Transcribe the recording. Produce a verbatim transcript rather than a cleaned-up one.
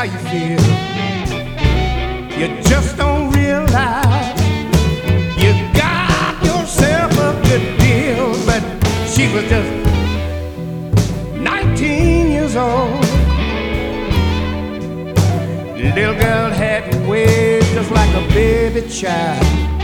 you feel. You just don't realize you got yourself a good deal. But she was just nineteen years old. The little girl had ways just like a baby child.